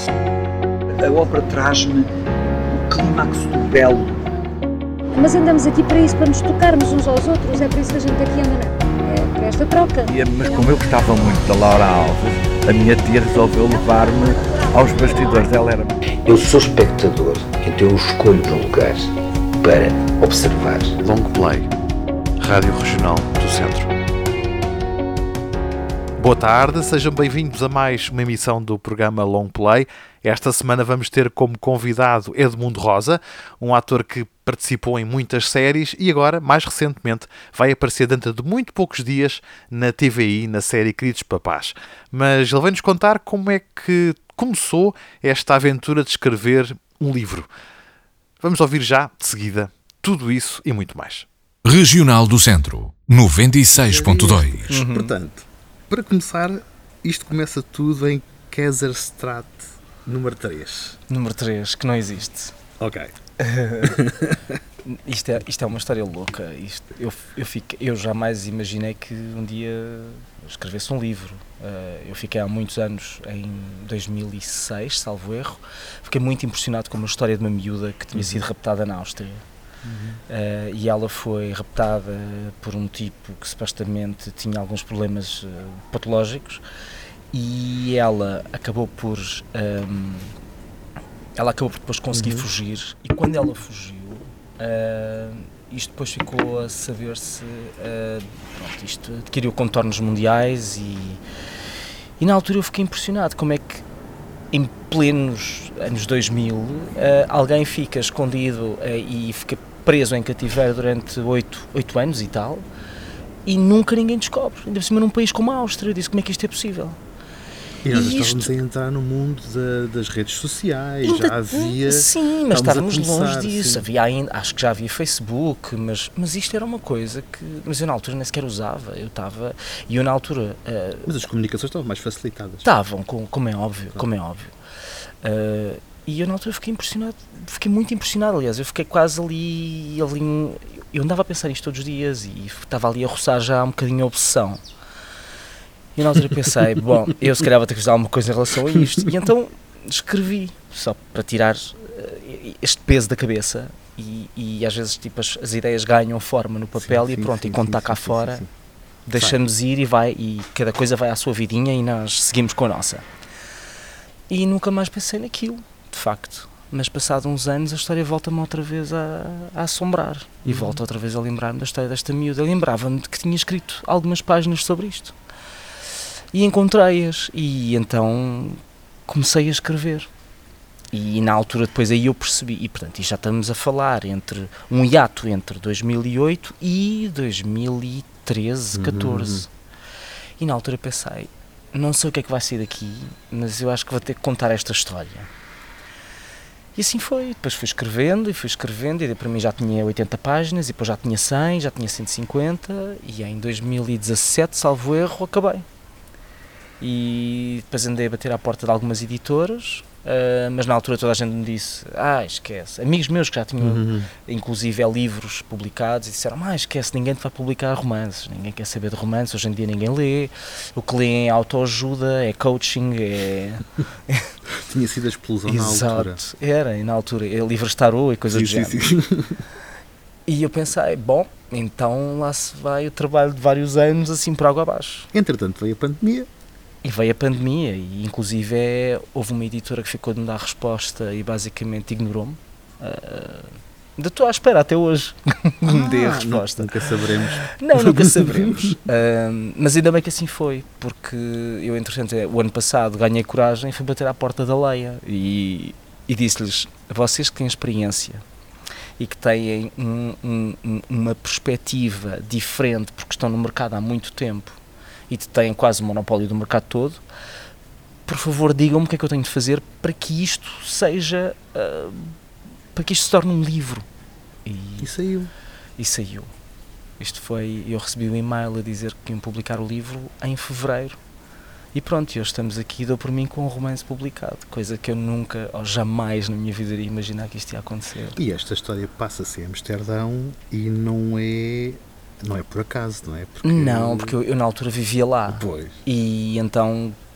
A ópera traz-me o clímax do belo. Mas andamos aqui para isso, para nos tocarmos uns aos outros, é por isso que a gente aqui anda, é para esta troca. Mas como eu gostava muito da Laura Alves, a minha tia resolveu levar-me aos bastidores. Ela era... Eu sou espectador, então eu escolho um lugar para observar. Long Play, Rádio Regional do Centro. Boa tarde, sejam bem-vindos a mais uma emissão do programa Long Play. Esta semana vamos ter como convidado Edmundo Rosa, um ator que participou em muitas séries e agora, mais recentemente, vai aparecer dentro de muito poucos dias na TVI, na série Queridos Papás. Mas ele vai-nos contar como é que começou esta aventura de escrever um livro. Vamos ouvir já, de seguida, tudo isso e muito mais. Regional do Centro, 96.2. Portanto, para começar, isto começa tudo em Kaiserstraat número 3. Número 3, que não existe. Ok. Isto é uma história louca. Eu jamais imaginei que um dia escrevesse um livro. Eu fiquei há muitos anos, em 2006, salvo erro, fiquei muito impressionado com uma história de uma miúda que tinha sido raptada na Áustria. E ela foi raptada por um tipo que supostamente tinha alguns problemas patológicos, e ela acabou por depois conseguir fugir, e quando ela fugiu, isto depois ficou a saber-se, isto adquiriu contornos mundiais, e na altura eu fiquei impressionado como é que em plenos anos 2000 alguém fica escondido e fica preso em cativeiro durante 8 anos e tal, e nunca ninguém descobre, ainda por cima num país como a Áustria. Eu disse, como é que isto é possível? E nós estávamos a entrar no mundo das redes sociais, já havia... Sim, mas estávamos longe disso, sim. Havia ainda, acho que já havia Facebook, mas isto era uma coisa que... Mas eu na altura nem sequer usava, eu na altura... Mas as comunicações estavam mais facilitadas. Estavam, como é óbvio. E eu na altura fiquei impressionado, fiquei muito impressionado, aliás, eu fiquei quase ali, eu andava a pensar nisto todos os dias e estava ali a roçar já um bocadinho a obsessão. E na altura pensei, bom, eu se calhar vou ter que fazer alguma coisa em relação a isto, e então escrevi, só para tirar este peso da cabeça, e às vezes tipo, as ideias ganham forma no papel, e pronto, e quando está cá fora, deixamos ir e cada coisa vai à sua vidinha e nós seguimos com a nossa. E nunca mais pensei naquilo, de facto. Mas passado uns anos a história volta-me outra vez a assombrar. E volto outra vez a lembrar-me da história desta miúda. Eu lembrava-me de que tinha escrito algumas páginas sobre isto. E encontrei-as. E então comecei a escrever. E na altura depois aí eu percebi. E portanto, já estamos a falar entre um hiato entre 2008 e 2013, 14. E na altura pensei, não sei o que é que vai sair daqui, mas eu acho que vou ter que contar esta história. E assim foi, depois fui escrevendo, e para mim já tinha 80 páginas, e depois já tinha 100, já tinha 150, e em 2017, salvo erro, acabei. E depois andei a bater à porta de algumas editoras, mas na altura toda a gente me disse, esquece. Amigos meus que já tinham, inclusive, livros publicados, e disseram, esquece, ninguém te vai publicar romances, ninguém quer saber de romances, hoje em dia ninguém lê, o que lê é autoajuda, é coaching, é... Tinha sido a explosão na altura. Exato, era, e na altura, é livros tarô e coisas do género. Sim. E eu pensei, bom, então lá se vai o trabalho de vários anos assim por água abaixo. Entretanto veio a pandemia. E veio a pandemia, e inclusive houve uma editora que ficou de me dar resposta e basicamente ignorou-me. Ainda estou à espera até hoje que me dê a resposta. Nunca saberemos. Não, nunca saberemos. Mas ainda bem que assim foi, porque eu, entretanto, o ano passado ganhei coragem e fui bater à porta da Leia e disse-lhes, vocês que têm experiência e que têm uma perspectiva diferente, porque estão no mercado há muito tempo, e têm quase o monopólio do mercado todo, por favor digam-me o que é que eu tenho de fazer para que isto seja, para que isto se torne um livro. E saiu. Isto foi, eu recebi um e-mail a dizer que iam publicar o livro em fevereiro, e pronto, hoje estamos aqui, dou por mim com um romance publicado, coisa que eu nunca, ou jamais na minha vida iria imaginar que isto ia acontecer. E esta história passa-se em Amsterdão e não é por acaso, não é? Porque eu na altura vivia lá. Pois. E então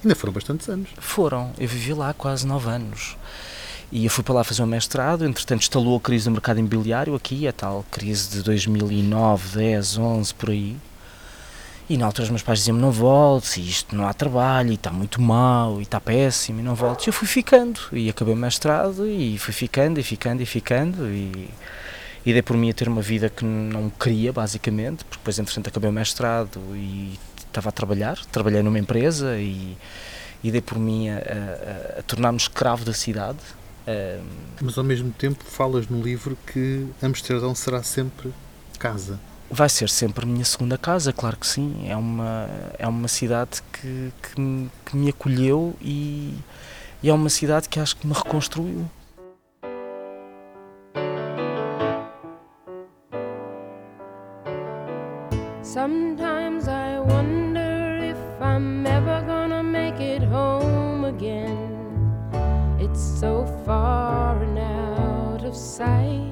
Ainda foram bastantes anos. Foram, eu vivi lá quase 9 anos. E eu fui para lá fazer um mestrado, entretanto instalou a crise do mercado imobiliário aqui, a tal crise de 2009, 10, 11, por aí. E na altura os meus pais diziam-me, não voltes, e isto não há trabalho, e está muito mau, e está péssimo, e não voltes. E eu fui ficando, e acabei o mestrado, e fui ficando, e dei por mim a ter uma vida que não queria, basicamente, porque depois entretanto acabei o mestrado e estava a trabalhar, trabalhei numa empresa, e dei por mim a tornar-me escravo da cidade. Mas ao mesmo tempo falas no livro que Amsterdão será sempre casa. Vai ser sempre a minha segunda casa, claro que sim. É uma cidade que me acolheu e é uma cidade que acho que me reconstruiu. Sometimes I wonder if I'm ever gonna make it home again. It's so far and out of sight.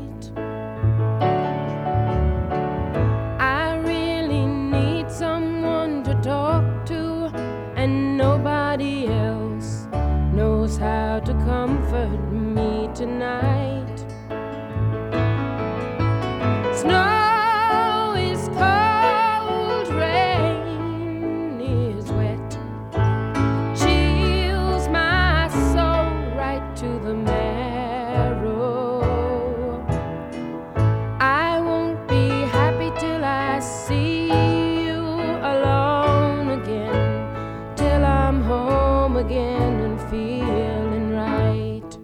I really need someone to talk to, and nobody else knows how to comfort me tonight. Snow is cold, rain is wet, chills my soul right to the marrow. I won't be happy till I see you alone again, till I'm home again and feeling right.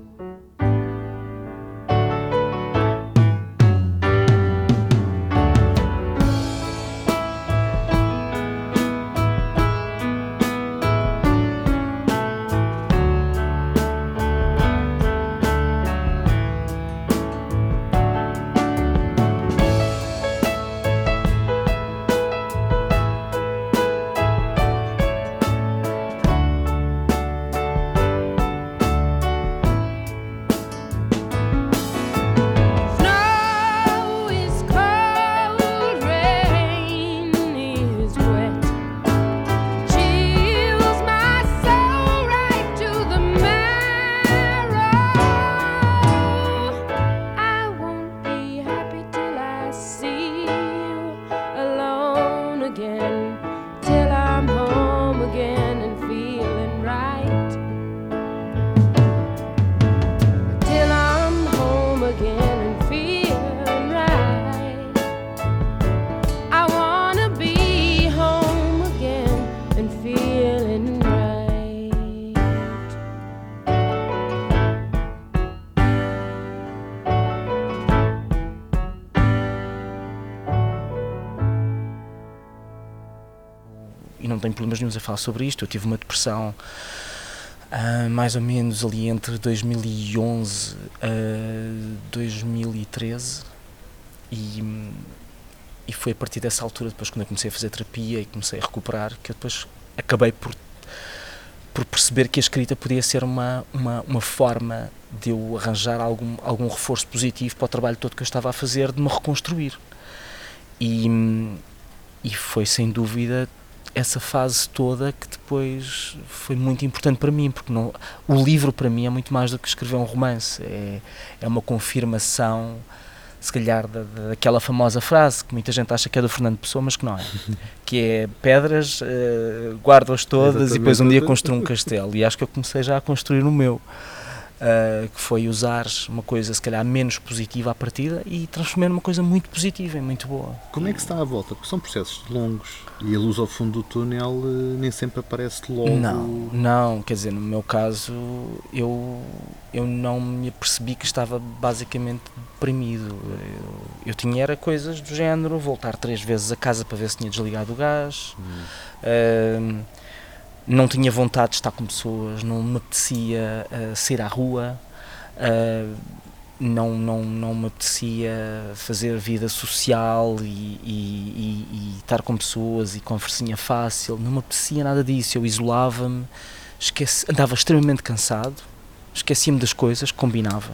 Snow is cold, rain is wet, chills my soul right to the marrow. I won't be happy till I see you alone again, till I'm home again and feeling right. Till I'm home again and feeling right. I wanna be home again and feeling right. E não tenho problemas nenhum a falar sobre isto. Eu tive uma depressão mais ou menos ali entre 2011 a 2013 e foi a partir dessa altura, depois quando eu comecei a fazer terapia e comecei a recuperar, que eu depois acabei por perceber que a escrita podia ser uma forma de eu arranjar algum reforço positivo para o trabalho todo que eu estava a fazer, de me reconstruir. E foi sem dúvida essa fase toda que depois foi muito importante para mim, porque o livro para mim é muito mais do que escrever um romance, é uma confirmação, se calhar, daquela famosa frase que muita gente acha que é do Fernando Pessoa, mas que não é, que é pedras, guardo-as todas e depois um dia construo um castelo, e acho que eu comecei já a construir o meu. Que foi usar uma coisa se calhar menos positiva à partida e transformar numa coisa muito positiva e muito boa. Como é que se está à volta? Porque são processos longos e a luz ao fundo do túnel nem sempre aparece logo. Não, quer dizer, no meu caso eu não me apercebi que estava basicamente deprimido. Eu tinha era coisas do género, voltar 3 vezes a casa para ver se tinha desligado o gás. Não tinha vontade de estar com pessoas, não me apetecia sair à rua, não me apetecia fazer vida social e estar com pessoas e conversinha fácil, não me apetecia nada disso. Eu isolava-me, andava extremamente cansado, esquecia-me das coisas, combinava.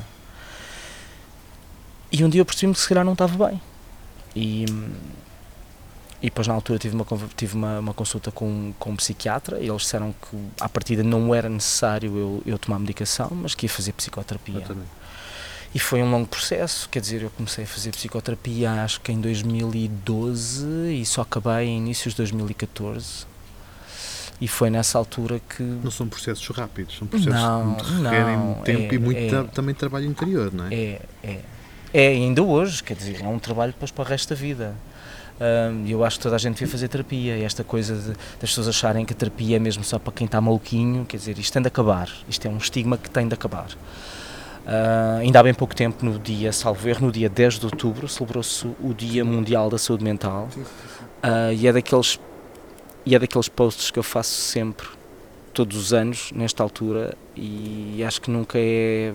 E um dia eu percebi-me que se calhar não estava bem. E E depois na altura tive uma consulta com um psiquiatra e eles disseram que à partida não era necessário eu tomar medicação, mas que ia fazer psicoterapia. E foi um longo processo, quer dizer, eu comecei a fazer psicoterapia acho que em 2012 e só acabei em inícios de 2014. E foi nessa altura que... Não são processos rápidos, são processos que requerem tempo e muito também trabalho interior, não é? É, ainda hoje, quer dizer, é um trabalho depois para o resto da vida. Eu acho que toda a gente devia fazer terapia, e esta coisa das pessoas acharem que a terapia é mesmo só para quem está maluquinho, quer dizer, isto tem de acabar, isto é um estigma que tem de acabar. Ainda há bem pouco tempo, salvo erro, no dia 10 de outubro, celebrou-se o Dia Mundial da Saúde Mental, e é daqueles posts que eu faço sempre, todos os anos, nesta altura, e acho que nunca é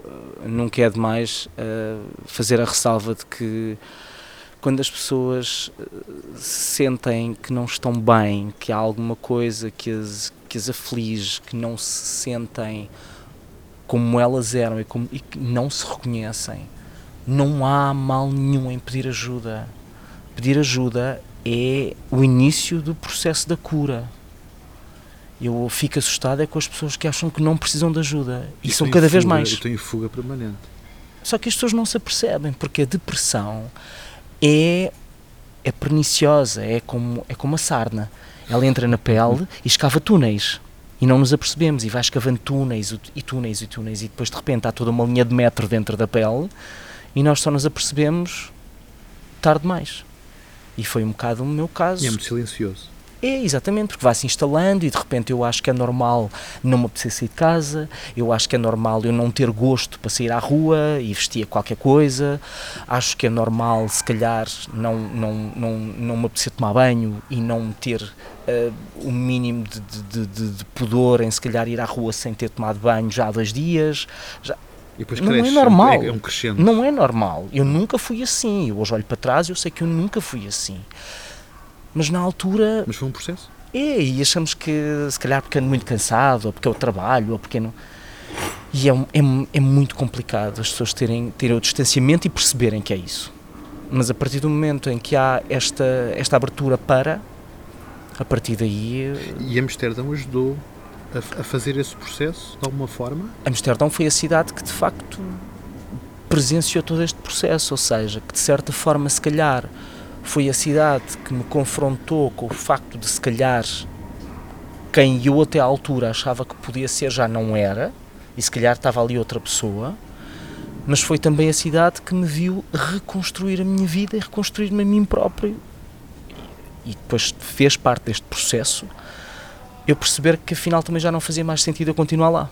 demais fazer a ressalva de que quando as pessoas sentem que não estão bem, que há alguma coisa que as aflige, que não se sentem como elas eram e que não se reconhecem, não há mal nenhum em pedir ajuda. Pedir ajuda é o início do processo da cura. Eu fico assustado com as pessoas que acham que não precisam de ajuda e são cada vez mais. Eu tenho fuga permanente. Só que as pessoas não se apercebem, porque a depressão é perniciosa, é como a sarna. Ela entra na pele e escava túneis e não nos apercebemos, e vai escavando túneis e depois de repente há toda uma linha de metro dentro da pele e nós só nos apercebemos tarde demais. E foi um bocado o meu caso. E é muito silencioso. É, exatamente, porque vai-se instalando e de repente eu acho que é normal não me apetecer sair de casa, eu acho que é normal eu não ter gosto para sair à rua e vestir qualquer coisa, acho que é normal se calhar não me apetecer tomar banho e não ter o mínimo de pudor em se calhar ir à rua sem ter tomado banho já há 2 dias. E depois não cresce, é normal, é um crescendo. Não é normal, eu nunca fui assim, eu hoje olho para trás e eu sei que eu nunca fui assim. Mas na altura... Mas foi um processo? E achamos que se calhar porque ando muito cansado, ou porque é o trabalho, ou porque não... E é muito complicado as pessoas terem o distanciamento e perceberem que é isso. Mas a partir do momento em que há esta abertura a partir daí... E Amsterdão ajudou a fazer esse processo de alguma forma? Amsterdão foi a cidade que de facto presenciou todo este processo, ou seja, que de certa forma se calhar... Foi a cidade que me confrontou com o facto de se calhar quem eu até à altura achava que podia ser já não era, e se calhar estava ali outra pessoa, mas foi também a cidade que me viu reconstruir a minha vida e reconstruir-me a mim próprio. E depois fez parte deste processo eu perceber que afinal também já não fazia mais sentido eu continuar lá.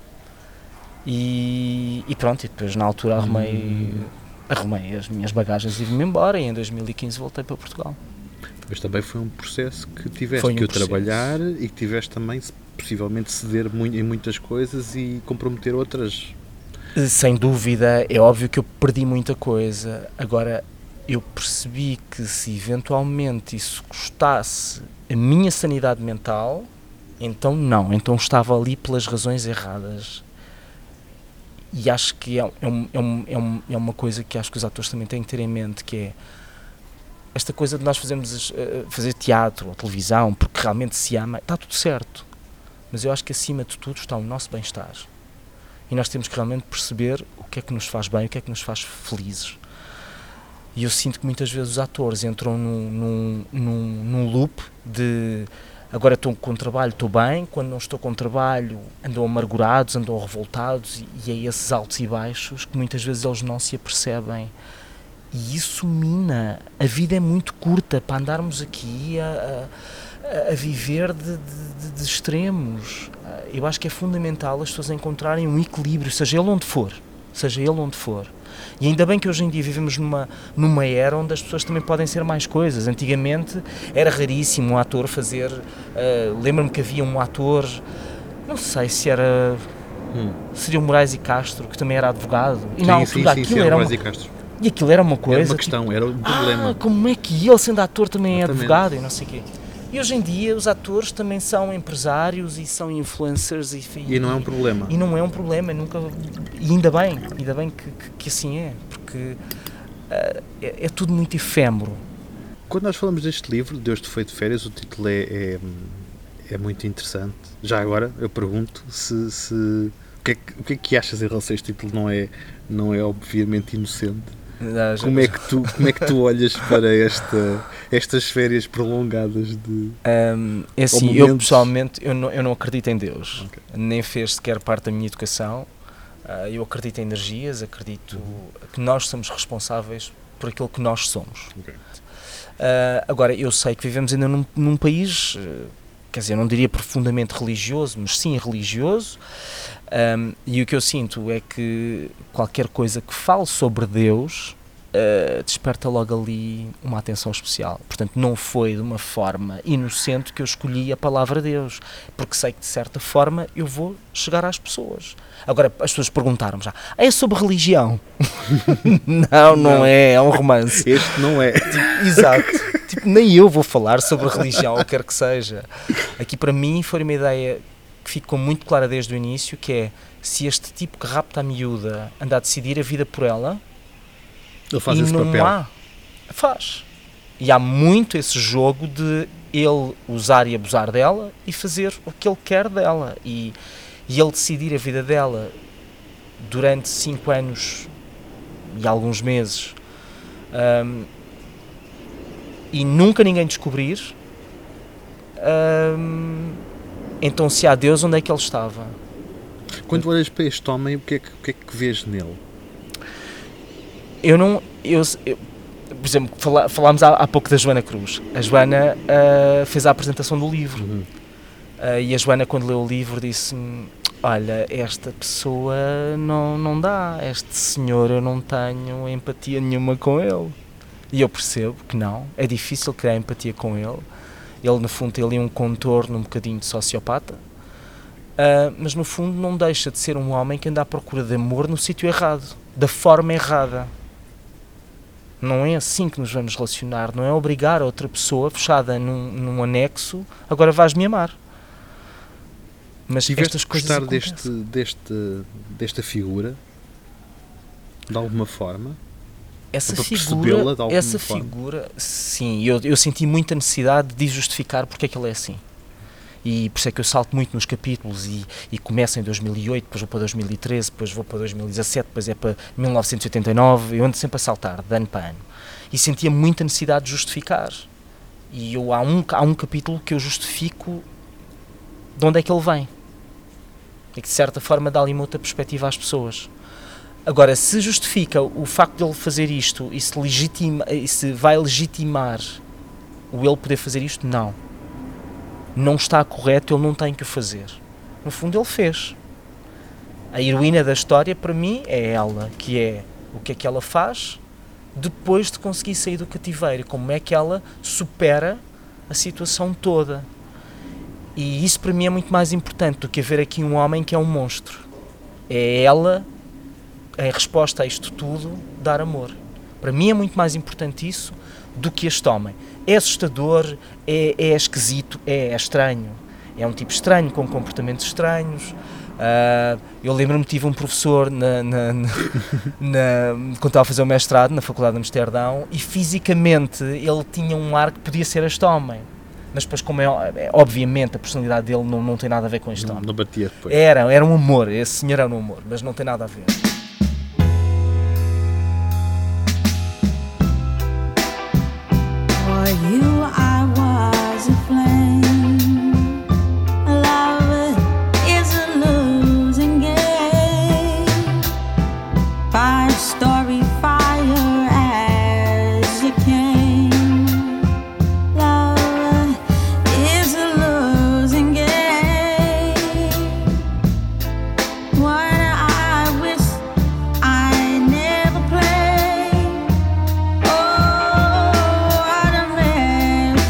E pronto, e depois na altura arrumei as minhas bagagens e vim-me embora, e em 2015 voltei para Portugal. Mas também foi um processo que tiveste que trabalhar e que tiveste também possivelmente ceder em muitas coisas e comprometer outras. Sem dúvida, é óbvio que eu perdi muita coisa. Agora, eu percebi que se eventualmente isso custasse a minha sanidade mental, então não, então estava ali pelas razões erradas. E acho que é uma coisa que acho que os atores também têm que ter em mente, que é esta coisa de nós fazer teatro ou televisão porque realmente se ama, está tudo certo, mas eu acho que acima de tudo está o nosso bem-estar e nós temos que realmente perceber o que é que nos faz bem, o que é que nos faz felizes. E eu sinto que muitas vezes os atores entram num loop de agora estou com trabalho, estou bem, quando não estou com trabalho andam amargurados, andam revoltados, e é esses altos e baixos que muitas vezes eles não se apercebem. E isso mina. A vida é muito curta para andarmos aqui a viver de extremos. Eu acho que é fundamental as pessoas encontrarem um equilíbrio, seja ele onde for. E ainda bem que hoje em dia vivemos numa era onde as pessoas também podem ser mais coisas. Antigamente era raríssimo um ator fazer... lembro-me que havia um ator, não sei se era... Seria o Moraes e Castro, que também era advogado. E na altura aquilo era Moraes e Castro. E aquilo era uma coisa... Era uma questão, era um problema. Como é que ele, sendo ator, também é advogado e não sei o quê. E hoje em dia os atores também são empresários e são influencers e não é um problema. E não é um problema, nunca. E ainda bem que assim é, porque é tudo muito efêmero. Quando nós falamos deste livro, Deus te foi de férias, o título é muito interessante. Já agora eu pergunto o que é que achas em relação a este título? Não é obviamente inocente. Como é que tu olhas para estas férias prolongadas de... É assim, eu pessoalmente eu não acredito em Deus. Okay. Nem fez sequer parte da minha educação. Eu acredito em energias, acredito que nós somos responsáveis por aquilo que nós somos. Okay. Agora, eu sei que vivemos ainda num país, quer dizer, não diria profundamente religioso, mas sim religioso, e o que eu sinto é que qualquer coisa que fale sobre Deus desperta logo ali uma atenção especial. Portanto, não foi de uma forma inocente que eu escolhi a palavra Deus, porque sei que de certa forma eu vou chegar às pessoas. Agora, as pessoas perguntaram-me já, é sobre religião? Não é, é um romance. Este não é. Exato. Nem eu vou falar sobre religião, ou quer que seja. Aqui para mim foi uma ideia que ficou muito clara desde o início, que é, se este tipo que rapta a miúda anda a decidir a vida por ela, ele faz esse papel. Faz. E há muito esse jogo de ele usar e abusar dela e fazer o que ele quer dela. E ele decidir a vida dela durante 5 anos e alguns meses e nunca ninguém descobrir, então se há Deus, onde é que ele estava? Quando olhas para este homem, o que é que vês nele? Por exemplo, falámos há pouco da Joana Cruz. A Joana fez a apresentação do livro. E a Joana, quando leu o livro, disse-me, olha, esta pessoa não dá, este senhor, eu não tenho empatia nenhuma com ele. E eu percebo que não, é difícil criar empatia com ele. Ele, no fundo, tem ali um contorno um bocadinho de sociopata, mas no fundo não deixa de ser um homem que anda à procura de amor no sítio errado, da forma errada. Não é assim que nos vamos relacionar, não é obrigar a outra pessoa fechada num anexo, agora vais-me amar. Mas estas coisas gostar desta figura, de alguma forma? Essa figura, sim, eu senti muita necessidade de justificar porque é que ele é assim. E por isso é que eu salto muito nos capítulos e começo em 2008, depois vou para 2013, depois vou para 2017, depois é para 1989, eu ando sempre a saltar, de ano para ano. E sentia muita necessidade de justificar. E há um capítulo que eu justifico de onde é que ele vem. E que de certa forma dá ali uma outra perspectiva às pessoas. Agora, se justifica o facto de ele fazer isto e se vai legitimar o ele poder fazer isto, não está correto, ele não tem que o fazer. No fundo, ele fez. A heroína da história, para mim, é ela, que é o que é que ela faz depois de conseguir sair do cativeiro, como é que ela supera a situação toda. E isso, para mim, é muito mais importante do que haver aqui um homem que é um monstro. É ela, em resposta a isto tudo, dar amor. Para mim é muito mais importante isso do que este homem. É assustador, é esquisito, é estranho. É um tipo estranho, com comportamentos estranhos. Eu lembro-me que tive um professor quando estava a fazer o mestrado na Faculdade de Amsterdão, e fisicamente ele tinha um ar que podia ser este homem. Mas depois, como obviamente a personalidade dele não tem nada a ver com este homem. Não batia depois. Era um amor, esse senhor era um amor, mas não tem nada a ver. For you I was a flame. Love is a losing game. 5-story fire as you came. Love is a losing game. One I wish I never played. Oh, what a mess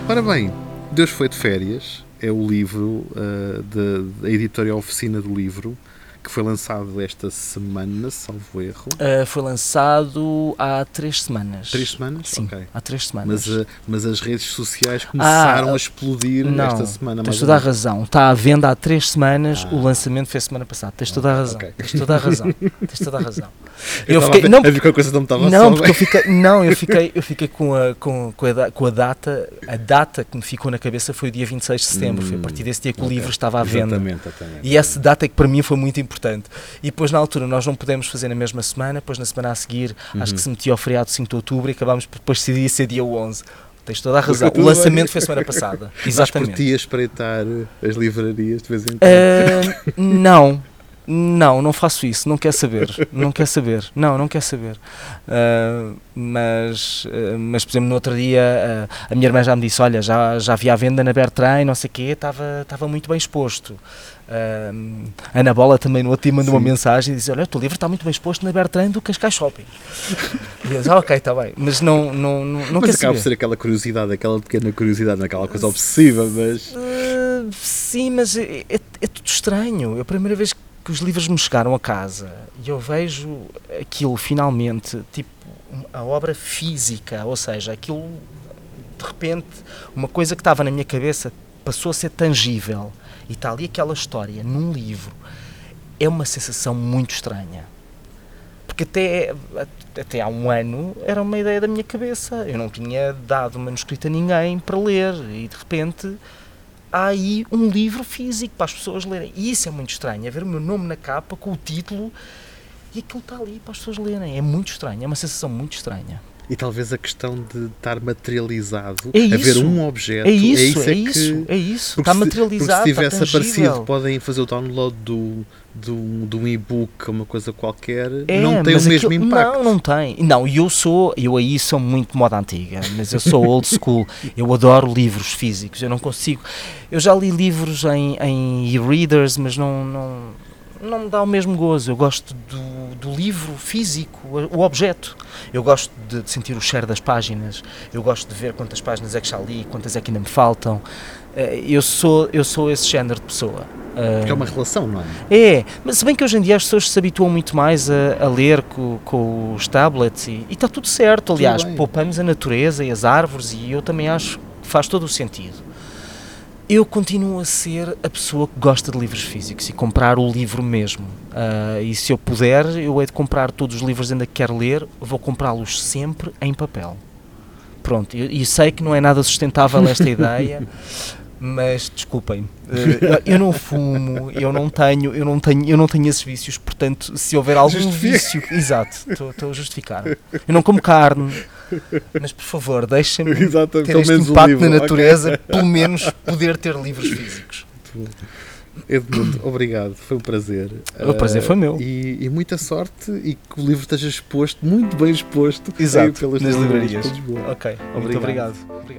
Ora bem, Deus foi de férias, é o livro da editorial Oficina do Livro, que foi lançado esta semana, salvo erro. Foi lançado há 3 semanas. 3 semanas? Sim, Ok. há 3 semanas. Mas as redes sociais começaram a explodir esta semana. Tens toda a razão. Está à venda há 3 semanas, o lançamento foi a semana passada. Tens toda a razão. Okay. Tens toda a razão. Tens toda a razão. Eu fiquei, não, a ver que a coisa não me estava não, porque eu fiquei com a data. A data que me ficou na cabeça foi o dia 26 de setembro. Foi a partir desse dia que o livro estava à venda. Exatamente. E essa data é que para mim foi muito importante. E depois, na altura, nós não pudemos fazer na mesma semana. Depois, na semana a seguir, acho que se metia ao feriado de 5 de outubro e acabámos por depois decidir ser dia 11. Tens toda a razão. O lançamento foi a semana passada. Exatamente. Mas por ti a espreitar as livrarias de vez em quando? Não faço isso, não quer saber. Não quer saber. Mas, por exemplo, no outro dia a minha irmã já me disse, olha, já havia à venda na Bertrand, não sei o quê, estava muito bem exposto. A Ana Bola também no outro dia mandou uma mensagem e disse, olha, o teu livro está muito bem exposto na Bertrand do Cascais Shopping. E eu disse, ok, está bem, mas não quer acaba saber. por ser aquela curiosidade, aquela pequena curiosidade, aquela coisa obsessiva, mas... Sim, mas é tudo estranho. A primeira vez que os livros me chegaram a casa e eu vejo aquilo finalmente, tipo a obra física, ou seja, aquilo de repente, uma coisa que estava na minha cabeça passou a ser tangível e está ali aquela história num livro, é uma sensação muito estranha. Porque até há um ano era uma ideia da minha cabeça, eu não tinha dado o manuscrito a ninguém para ler e de repente há aí um livro físico para as pessoas lerem. E isso é muito estranho, é ver o meu nome na capa com o título e aquilo está ali para as pessoas lerem. É muito estranho, é uma sensação muito estranha. E talvez a questão de estar materializado, é haver um objeto, é isso. Está materializado, porque se tivesse está aparecido, podem fazer o download de um e-book, uma coisa qualquer, não tem o mesmo impacto. Não tem. Não, eu aí sou muito moda antiga, mas eu sou old school. Eu adoro livros físicos, eu não consigo. Eu já li livros em e-readers, mas não me dá o mesmo gozo. Eu gosto do livro físico, o objeto. Eu gosto de sentir o cheiro das páginas, eu gosto de ver quantas páginas é que já li, quantas é que ainda me faltam. Eu sou esse género de pessoa. Porque é uma relação, não é? É, mas se bem que hoje em dia as pessoas se habituam muito mais a ler com os tablets e está tudo certo. Aliás, poupamos a natureza e as árvores e eu também acho que faz todo o sentido. Eu continuo a ser a pessoa que gosta de livros físicos e comprar o livro mesmo. E se eu puder, eu hei de comprar todos os livros ainda que quero ler, vou comprá-los sempre em papel. Pronto, e sei que não é nada sustentável esta ideia, mas desculpem, eu não fumo, eu não tenho esses vícios, portanto, se houver algum vício... Exato, estou a justificar. Eu não como carne, mas por favor, deixem-me ter este impacto na natureza, pelo menos poder ter livros físicos. Edmundo, obrigado, foi um prazer. O prazer foi meu. E muita sorte e que o livro esteja exposto, muito bem exposto, pelas livrarias de Lisboa. Ok, muito obrigado.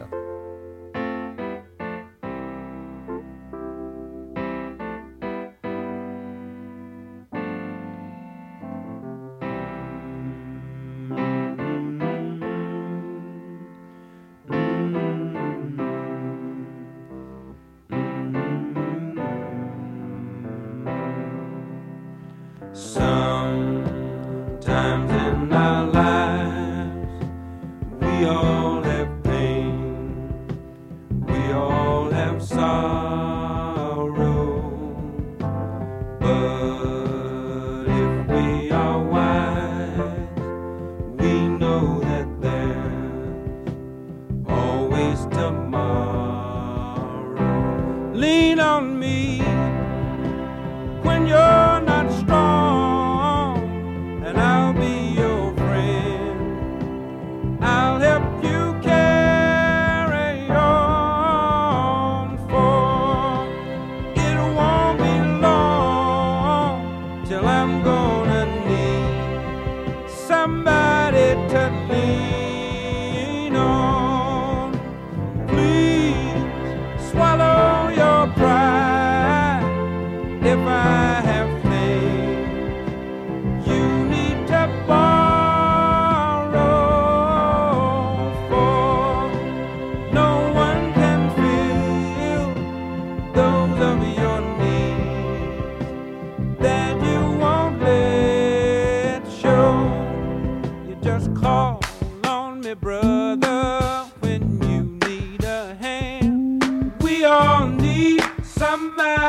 Sometimes in our lives we all have pain, we all have sorrow, but if we are wise, we know that there's always tomorrow. Lean on me when you're not strong, and I'll be your friend. I'll help you carry on, for it won't be long till I'm gonna need somebody to lean on. Please swallow your pride if I have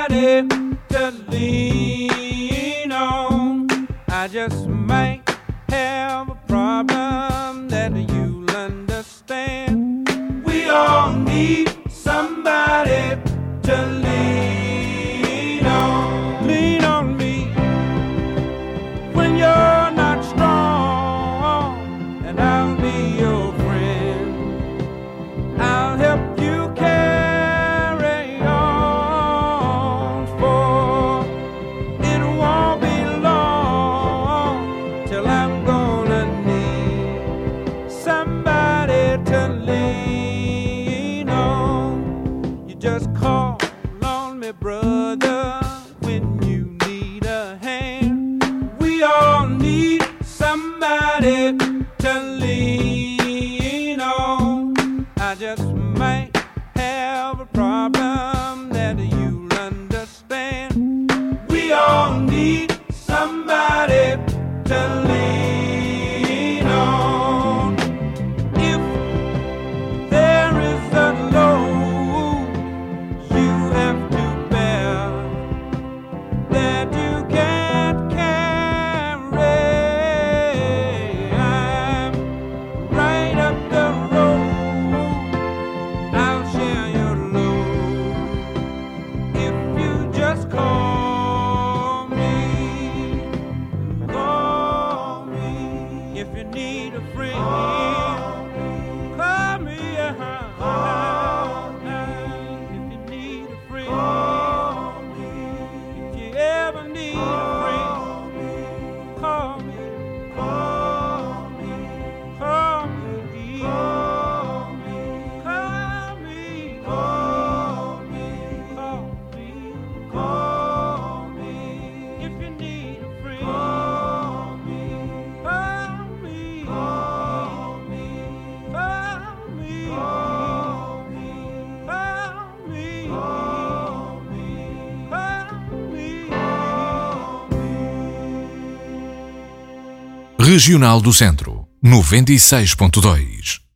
somebody to lean on. I just might have a problem that you'll understand. We all need somebody to lean on. Lean on me when you're not strong, and I'll be your friend. I'll help you carry on, for it won't be long till I'm gonna need somebody to lean on. You just call on me, brother, when you need a hand. We all need somebody to lean on. I just might have a problem that you'll understand. We all need somebody to lean on. If there is a load you have to bear that you can't carry, I'm right up the road. I'll share your load if you just call me. Call me if you need a friend. Call me if you need a friend. If you ever need a friend, call me. Call me. Call me. Call me. Call me. Call me. Call me. If you need a friend, call me. Call me. Call me. Call me. Call me. Call me. Regional do Centro, 96.2.